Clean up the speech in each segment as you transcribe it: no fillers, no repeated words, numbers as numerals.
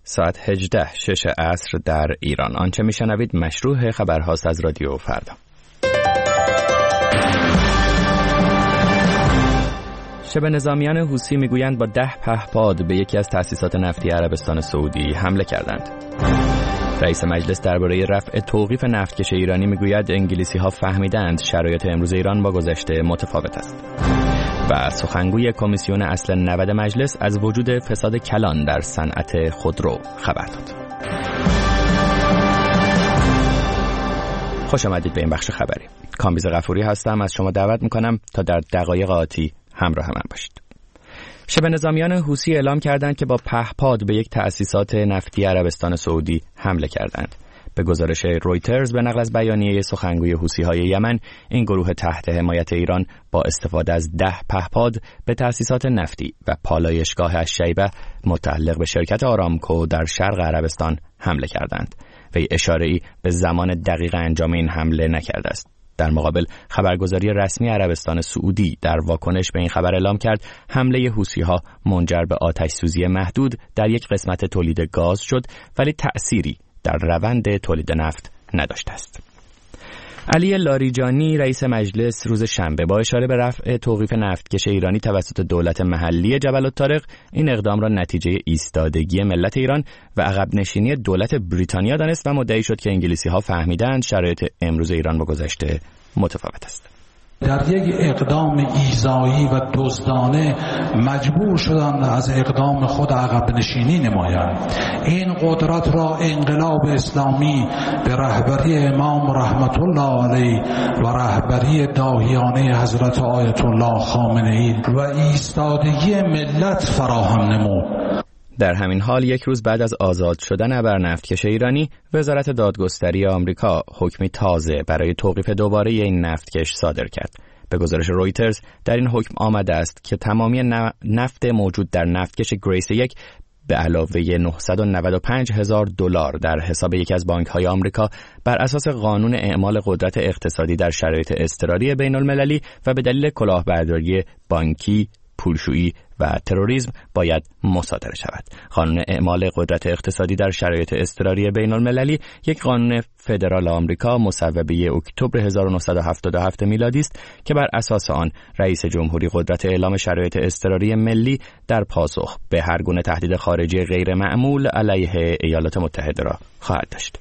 ساعت 18 6 عصر در ایران. آنچه میشنوید مشروع خبرهاست از رادیو فردا. شبه نظامیان حوثی میگویند با 10 پهپاد به یکی از تأسیسات نفتی عربستان سعودی حمله کردند. رئیس مجلس درباره رفع توقیف نفتکش ایرانی میگوید انگلیسی‌ها فهمیدند شرایط امروز ایران با گذشته متفاوت است. و سخنگوی کمیسیون اصل 90 مجلس از وجود فساد کلان در صنعت خودرو خبر داد. خوش آمدید به این بخش خبری. کامبیز غفوری هستم. از شما دعوت میکنم تا در دقایق آتی همراه من باشید. شبه نظامیان حوثی اعلام کردند که با پهپاد به یک تأسیسات نفتی عربستان سعودی حمله کردند. به گزارش رویترز به نقل از بیانیه سخنگوی حوثی‌های یمن، این گروه تحت حمایت ایران با استفاده از 10 پهپاد به تأسیسات نفتی و پالایشگاه الشیبه متعلق به شرکت آرامکو در شرق عربستان حمله کردند. وی اشاره‌ای به زمان دقیق انجام این حمله نکرده است. در مقابل خبرگزاری رسمی عربستان سعودی در واکنش به این خبر اعلام کرد حمله حوثی‌ها منجر به آتش سوزی محدود در یک قسمت تولید گاز شد، ولی تأثیری در روند تولید نفت نداشته است. علی لاریجانی رئیس مجلس روز شنبه با اشاره به رفع توقیف نفتکش ایرانی توسط دولت محلی جبل الطارق این اقدام را نتیجه ایستادگی ملت ایران و عقب نشینی دولت بریتانیا دانست و مدعی شد که انگلیسی‌ها فهمیدند شرایط امروز ایران با گذشته متفاوت است. در یک اقدام ایذایی و دزدانه مجبور شدند از اقدام خود عقب نشینی نمایند. این قدرت را انقلاب اسلامی به رهبری امام رحمت الله علیه و رهبری داهیانه حضرت آیت الله خامنه‌ای و ایستادگی ملت فراهم نمود. در همین حال یک روز بعد از آزاد شدن ابرنفتکش ایرانی، وزارت دادگستری آمریکا حکمی تازه برای توقیف دوباره این نفتکش صادر کرد. به گزارش رویترز در این حکم آمده است که تمامی نفت موجود در نفتکش گریس 1 به علاوه $995,000 در حساب یکی از بانک‌های آمریکا بر اساس قانون اعمال قدرت اقتصادی در شرایط اضطراری بین‌المللی و به دلیل کلاهبرداری بانکی، پولشویی و تروریسم باید مصادره شود. قانون اعمال قدرت اقتصادی در شرایط اضطراری بین‌المللی یک قانون فدرال آمریکا مصوبه اکتبر 1977 میلادی است که بر اساس آن رئیس جمهوری قدرت اعلام شرایط اضطراری ملی در پاسخ به هر گونه تهدید خارجی غیر معمول علیه ایالات متحده را خواهد داشت.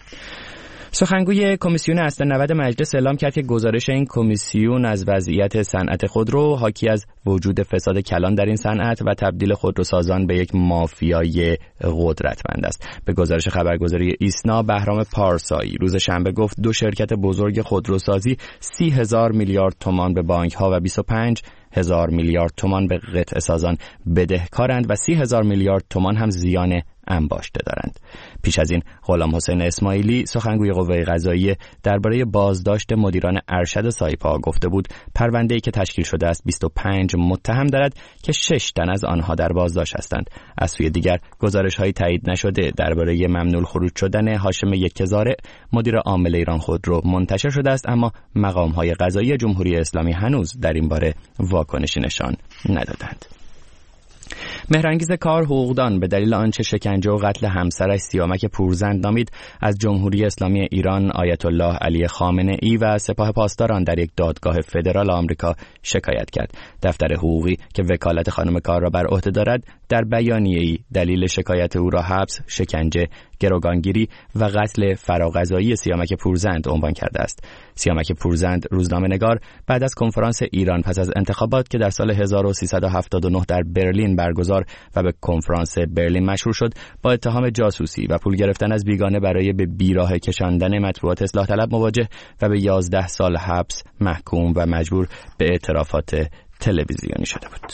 سخنگوی کمیسیون اصل 90 مجلس اعلام کرد که گزارش این کمیسیون از وضعیت صنعت خودرو حاکی از وجود فساد کلان در این صنعت و تبدیل خودروسازان به یک مافیای قدرتمند است. به گزارش خبرگزاری ایسنا، بهرام پارسایی روز شنبه گفت 2 شرکت بزرگ خودروسازی 30,000 میلیارد تومان به بانک‌ها و 25,000 میلیارد تومان به قطعه سازان بدهکارند و 30,000 میلیارد تومان هم زیان انباشته دارند. پیش از این غلام حسین اسماعیلی سخنگوی قوه قضاییه درباره بازداشت مدیران ارشد سایپا گفته بود پرونده‌ای که تشکیل شده است 25 متهم دارد که 6 تن از آنها در بازداشت هستند. از سوی دیگر گزارش‌های تایید نشده درباره ممنوع خروج شدن هاشم یکزارع مدیر عامل ایران خودرو منتشر شده است، اما مقام‌های قضایی جمهوری اسلامی هنوز در این باره واکنشی نشان ندادند. مهرانگیز کار حقوقدان به دلیل آنچه شکنجه و قتل همسرش سیامک پورزند نامید از جمهوری اسلامی ایران آیت الله علی خامنه‌ای و سپاه پاسداران در یک دادگاه فدرال آمریکا شکایت کرد. دفتر حقوقی که وکالت خانم کار را بر عهده دارد در بیانیه‌ای دلیل شکایت او را حبس، شکنجه، گروگانگیری و قتل فراغذایی سیامک پورزند عنوان کرده است. سیامک پورزند روزنامه‌نگار بعد از کنفرانس ایران پس از انتخابات که در سال 1379 در برلین برگزار و به کنفرانس برلین مشهور شد، با اتهام جاسوسی و پول گرفتن از بیگانه برای به بیراه کشاندن مطبوعات اصلاح طلب مواجه و به 11 سال حبس محکوم و مجبور به اعترافات تلویزیونی شده بود.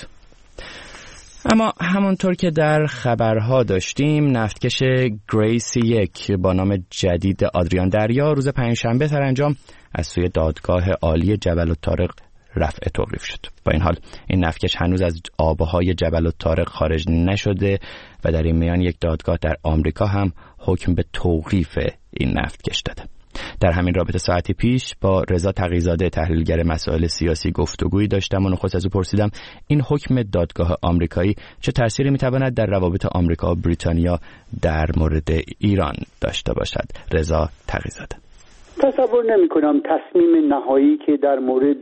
اما همونطور که در خبرها داشتیم، نفتکش گریس 1 با نام جدید آدریان دریا روز پنجشنبه سرانجام از سوی دادگاه عالی جبل الطارق رفع توقیف شد. با این حال این نفتکش هنوز از آبهای جبل الطارق خارج نشده و در این میان یک دادگاه در آمریکا هم حکم به توقیف این نفتکش داده. در همین رابطه ساعتی پیش با رضا تقی‌زاده تحلیلگر مسائل سیاسی گفتگویی داشتم و نخست از او پرسیدم این حکم دادگاه آمریکایی چه تأثیری می‌تواند در روابط آمریکا و بریتانیا در مورد ایران داشته باشد. رضا تقی‌زاده: تصور نمی‌کنم تصمیم نهایی که در مورد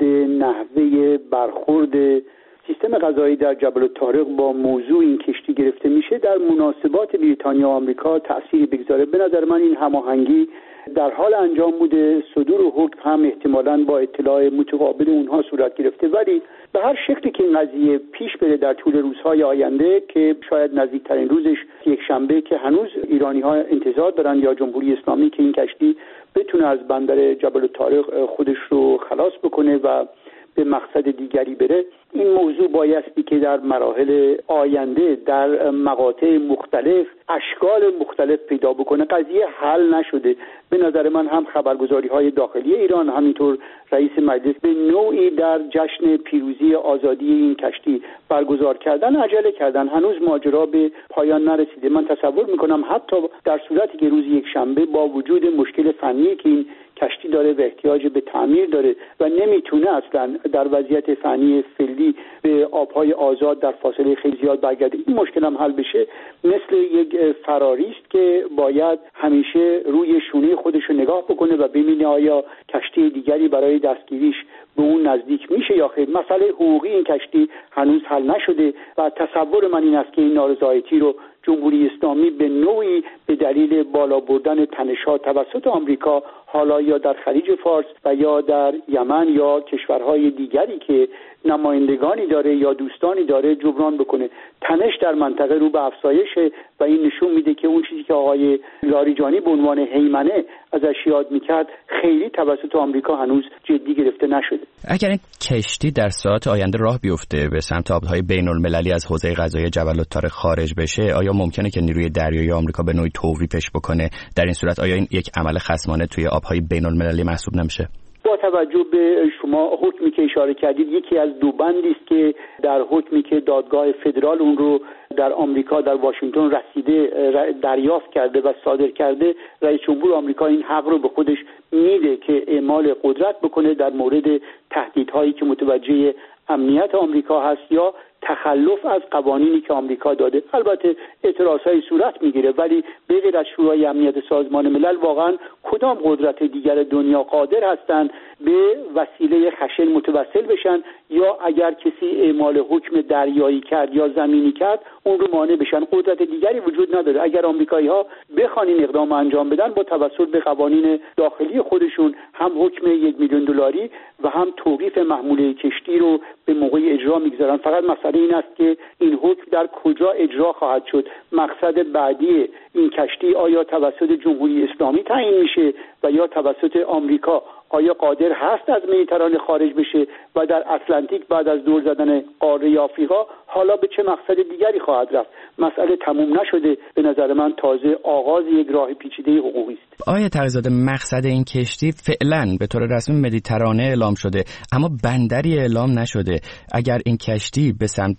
نحوه برخورد سیستم قضایی در جبل الطارق با موضوع این کشتی گرفته میشه در مناسبات بریتانیا و آمریکا تأثیری بگذاره. به نظر من این هماهنگی در حال انجام بوده، صدور حکم هم احتمالاً با اطلاع متقابل اونها صورت گرفته، ولی به هر شکلی که این قضیه پیش بره در طول روزهای آینده که شاید نزدیکترین روزش یک شنبه که هنوز ایرانی‌ها انتظار دارن یا جمهوری اسلامی که این کشتی بتونه از بندر جبل الطارق خودش رو خلاص بکنه و به مقصد دیگری بره، این موضوع بایستی که در مراحل آینده در مقاطع مختلف اشکال مختلف پیدا بکنه. قضیه حل نشده. به نظر من هم خبرگزاری‌های داخلی ایران همینطور رئیس مجلس به نوعی در جشن پیروزی آزادی این کشتی برگزار کردن عجله کردن. هنوز ماجرا به پایان نرسیده. من تصور میکنم حتی در صورتی که روز یک شنبه با وجود مشکل فنی که این کشتی داره و احتیاج به تعمیر داره و نمیتونه اصلا در وضعیت فنی فعلی به آبهای آزاد در فاصله خیلی زیاد برگرده، این مشکل هم حل بشه، مثل یک فراریست که باید همیشه روی شونه خودش رو نگاه بکنه و ببینه آیا کشتی دیگری برای دستگیریش به اون نزدیک میشه یا خیر. مسئله حقوقی این کشتی هنوز حل نشده و تصور من این است که این نارضایتی رو جمهوری اسلامی به نوعی به دلیل بالا بردن تنش‌ها توسط آمریکا، حالا یا در خلیج فارس و یا در یمن یا کشورهای دیگری که نمایندگانی داره یا دوستانی داره جبران بکنه. تنش در منطقه رو به افزایشه و این نشون میده که اون چیزی که آقای لاریجانی به عنوان هیمنه ازش یاد میکرد خیلی توسط آمریکا هنوز جدی گرفته نشده. اگر این کشتی در ساعات آینده راه بیفته به سمت آبهای بین المللی از حوزه قضایی جبل الطارق خارج بشه، آیا ممکنه که نیروی دریایی آمریکا به نوعی توقیفش بکنه؟ در این صورت آیا این یک عمل خصمانه توی آبهای بین المللی محسوب نمیشه؟ با توجه به شما حکمی که اشاره کردید، یکی از دو بندی است که در حکمی که دادگاه فدرال اون رو در آمریکا در واشنگتن رسیده دریافت کرده و صادر کرده، رئیس جمهور آمریکا این حق رو به خودش میده که اعمال قدرت بکنه در مورد تهدیدهایی که متوجه امنیت آمریکا هست یا تخلف از قوانینی که آمریکا داده. البته اعتراضهای صورت میگیره، ولی به غیر از شورای امنیت سازمان ملل واقعا کدام قدرت دیگر دنیا قادر هستند به وسیله خشن متوسل بشن یا اگر کسی اعمال حکم دریایی کرد یا زمینی کرد اون رو مانع بشن؟ قدرت دیگری وجود نداره. اگر آمریکایی‌ها بخوان این اقدام انجام بدن با توسط به قوانین داخلی خودشون هم حکم $1,000,000 و هم توقیف محموله کشتی رو به موقع اجرا میگذارن. فقط مسئله این است که این حکم در کجا اجرا خواهد شد. مقصد بعدی این کشتی آیا توسط جمهوری اسلامی تعیین میشه و یا توسط آمریکا؟ آیا قادر هست از مدیترانه خارج بشه و در اتلانتیک بعد از دور زدن قاره آفریقا حالا به چه مقصد دیگری خواهد رفت؟ مسئله تموم نشده. به نظر من تازه آغاز یک راه پیچیده حقوقی است. آقای تقی‌زاده، مقصد این کشتی فعلا به طور رسمی مدیترانه اعلام شده اما بندری اعلام نشده. اگر این کشتی به سمت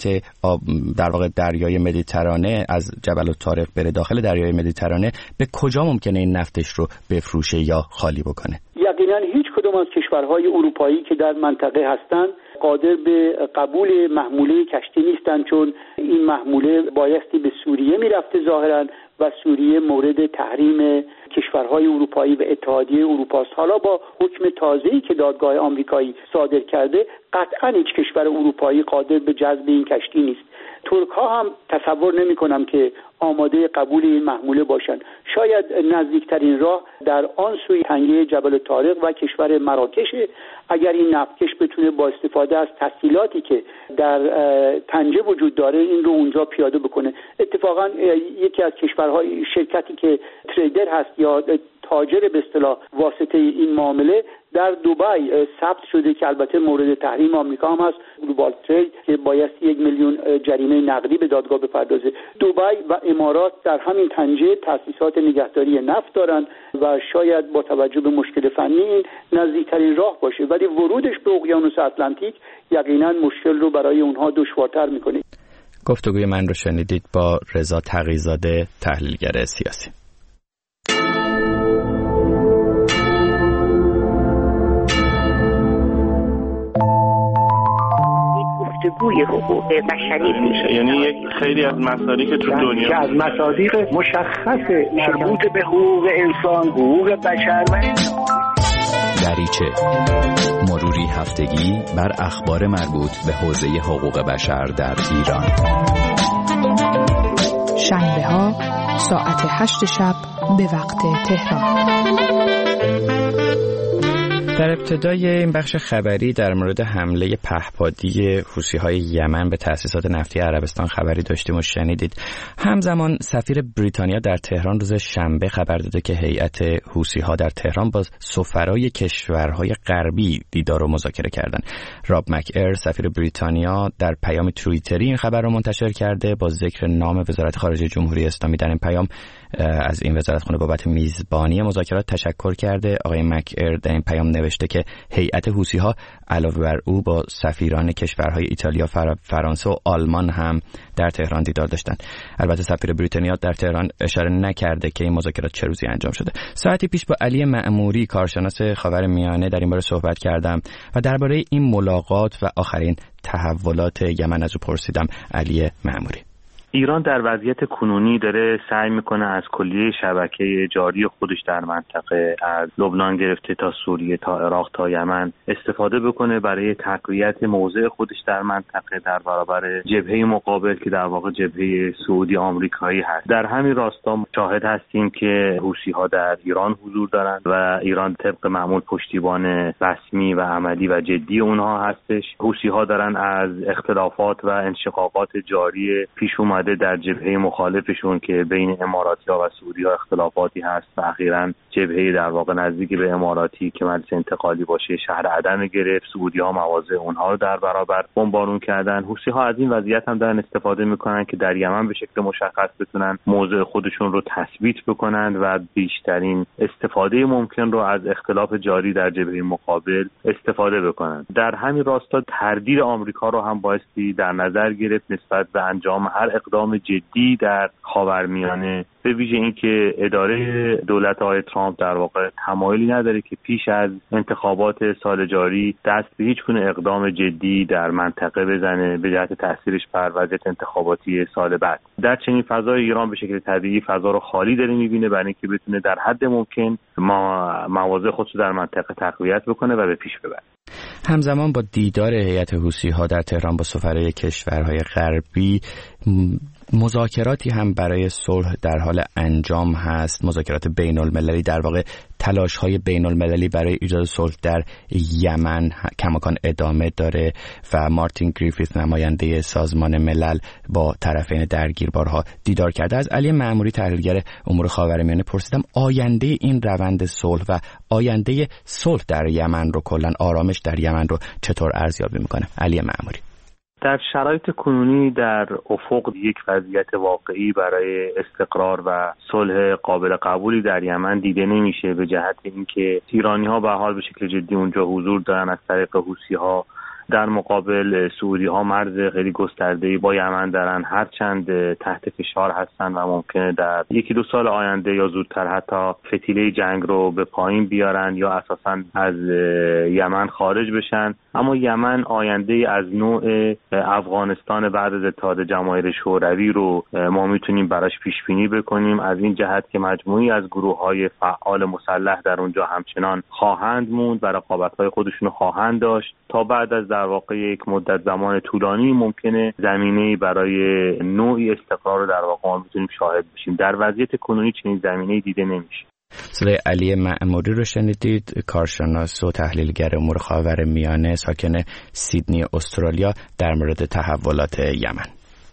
در واقع دریای مدیترانه از جبل الطارق بره داخل دریای مدیترانه، به کجا ممکنه این نفتش رو بفروشه یا خالی بکنه؟ یقینا هیچ کدوم از کشورهای اروپایی که در منطقه هستند قادر به قبول محموله کشتی نیستند، چون این محموله بایستی به سوریه میرفته ظاهرا و سوریه مورد تحریم کشورهای اروپایی و اتحادیه اروپا است. حالا با حکم تازه‌ای که دادگاه آمریکایی صادر کرده قطعا هیچ کشور اروپایی قادر به جذب این کشتی نیست. ترک‌ها هم تصور نمی‌کنم که آماده قبول این محموله باشند. شاید نزدیکترین راه در آن سوی تنگه جبل الطارق و کشور مراکش، اگر این نفتکش بتونه با استفاده از تسهیلاتی که در طنجه وجود داره این رو اونجا پیاده بکنه. اتفاقا یکی از کشورهای شرکتی که تریدر هست یا تاجر به اصطلاح واسطه این معامله در دبی ثبت شده که البته مورد تحریم آمریکا هم هست، گلوبال ترید، که بایستی 1,000,000 جریمه نقدی به دادگاه بپردازه. دبی و امارات در همین طنجه تأسیسات نگهداری نفت دارن و شاید با توجه به مشکل فنی این نزدیکترین راه باشه، ولی ورودش به اقیانوس اتلانتیک یقینا مشکل رو برای اونها دشوارتر میکنه. گفتگوی من رو شنیدید با رضا تقی‌زاده، تحلیلگر سیاسی. بازگوی حقوق بشری میشه. یعنی یک خیلی از مصادیق که تو دنیا از مصادیق مشخص مربوط به حقوق انسان، حقوق بشر و دریچه مروری هفتگی بر اخبار مربوط به حوزه حقوق بشر در ایران. شنبه‌ها ساعت 8 شب به وقت تهران. در ابتدای این بخش خبری در مورد حمله پهپادی حوثی‌های یمن به تأسیسات نفتی عربستان خبری داشتیم و شنیدید. همزمان سفیر بریتانیا در تهران روز شنبه خبر داده که هیئت حوثی‌ها در تهران با سفرای کشورهای غربی دیدار و مذاکره کردند. راب مک‌ایر سفیر بریتانیا در پیام توییتری این خبر را منتشر کرده با ذکر نام وزارت خارجه جمهوری اسلامی. در این پیام از این وزارتخانه بابت میزبانی مذاکرات تشکر کرده. آقای مک‌ایر در این پیام نوشته که هیئت حوثی‌ها علاوه بر او با سفیران کشورهای ایتالیا، فرانسه و آلمان هم در تهران دیدار داشتند. البته سفیر بریتانیا در تهران اشاره نکرده که این مذاکرات چه روزی انجام شده. ساعتی پیش با علی مأموری کارشناس خاورمیانه در این باره صحبت کردم و درباره این ملاقات و آخرین تحولات یمن از او پرسیدم. علی مأموری: ایران در وضعیت کنونی داره سعی میکنه از کلیه شبکه جاری خودش در منطقه، از لبنان گرفته تا سوریه تا عراق تا یمن، استفاده بکنه برای تقویت موضع خودش در منطقه در برابر جبهه مقابل که در واقع جبهه سعودی آمریکایی هست. در همین راستا شاهد هستیم که حوثی‌ها در ایران حضور دارند و ایران طبق معمول پشتیبان رسمی و عملی و جدی اونها هستش. حوثی‌ها دارن از اختلافات و انشقاقات جاری پیش در جبهه مخالفشون که بین اماراتی‌ها و سعودی‌ها اختلافاتی هست و اخیراً جبهه در واقع نزدیک به اماراتی که مجلس انتقالی باشه شهر عدن گرفت، سعودی‌ها مواضع اونها رو در برابر بمبارون کردن. حوثی‌ها از این وضعیت هم دارن استفاده میکنن که در یمن به شکل مشخص بتونن موضع خودشون رو تثبیت بکنن و بیشترین استفاده ممکن رو از اختلاف جاری در جبهه مقابل استفاده بکنن. در همین راستا تردید آمریکا رو هم بایستی در نظر گرفت نسبت به انجام هر اقدام جدی در خاورمیانه، به ویژه اینکه اداره دولت آقای ترامپ در واقع تمایلی نداره که پیش از انتخابات سال جاری دست به هیچ گونه اقدام جدی در منطقه بزنه به جهت تاثیرش بر وضعیت انتخاباتی سال بعد. در چنین فضای ایران به شکل طبیعی فضا رو خالی داره می‌بینه برای اینکه بتونه در حد ممکن مواضع خودش رو در منطقه تقویت بکنه و به پیش ببره. همزمان با دیدار هیئت حوثی‌ها در تهران با سفرای کشورهای غربی، مذاکراتی هم برای صلح در حال انجام هست. مذاکرات بین المللی، در واقع تلاش های بین المللی برای ایجاد صلح در یمن کماکان ادامه داره و مارتین گریفیث نماینده سازمان ملل با طرفین درگیر بارها دیدار کرده. از علی مأموری تحلیلگر امور خاورمیانه پرسیدم آینده این روند صلح و آینده صلح در یمن رو، کلا آرامش در یمن رو چطور ارزیابی میکنه. علی مأموری: در شرایط کنونی در افق یک وضعیت واقعی برای استقرار و صلح قابل قبولی در یمن دیده نمیشه، به جهت اینکه ایرانی‌ها به حال به شکل جدی اونجا حضور دارن از طریق حوثی‌ها. در مقابل سعودی‌ها مرز خیلی گسترده‌ای با یمن دارن، هرچند تحت فشار هستن و ممکنه در 1-2 سال آینده یا زودتر حتی فتیله جنگ رو به پایین بیارن یا اساساً از یمن خارج بشن. اما یمن آینده از نوع افغانستان بعد از اتحاد جماهیر شوروی رو ما میتونیم براش پیش بینی بکنیم، از این جهت که مجموعی از گروه‌های فعال مسلح در اونجا همچنان خواهند موند و رقابت‌های خودشونو خواهند داشت تا بعد از در واقع یک مدت زمان طولانی ممکنه زمینه‌ای برای نوعی استقرار رو در واقع ما میتونیم شاهد بشیم. در وضعیت کنونی چنین زمینه‌ای دیده نمیشه. صدای علی مأموری رو شنیدید، کارشناس و تحلیلگر امور خاورمیانه ساکن سیدنی استرالیا در مورد تحولات یمن.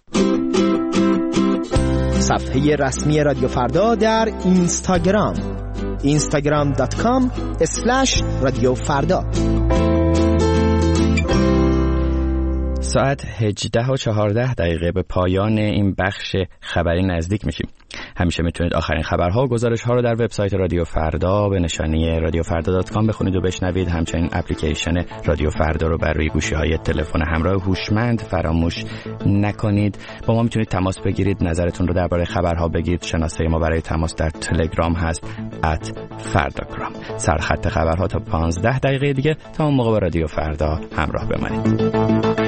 صفحه رسمی رادیو فردا در اینستاگرام instagram.com/رادیوفردا. ساعت 18:14 به پایان این بخش خبری نزدیک میشیم. همیشه میتونید آخرین خبرها و گزارش‌ها رو در وبسایت رادیو فردا به نشانی radiofarda.com بخونید و بشنوید. همچنین اپلیکیشن رادیو فردا رو بر روی گوشی‌های تلفن همراه هوشمند فراموش نکنید. با ما میتونید تماس بگیرید، نظرتون رو درباره خبرها بگید. شناسه ما برای تماس در تلگرام هست @فرdagram. سرخط خبرها تا 15 دقیقه دیگه. تا اون موقع با رادیو فردا همراه بمانید.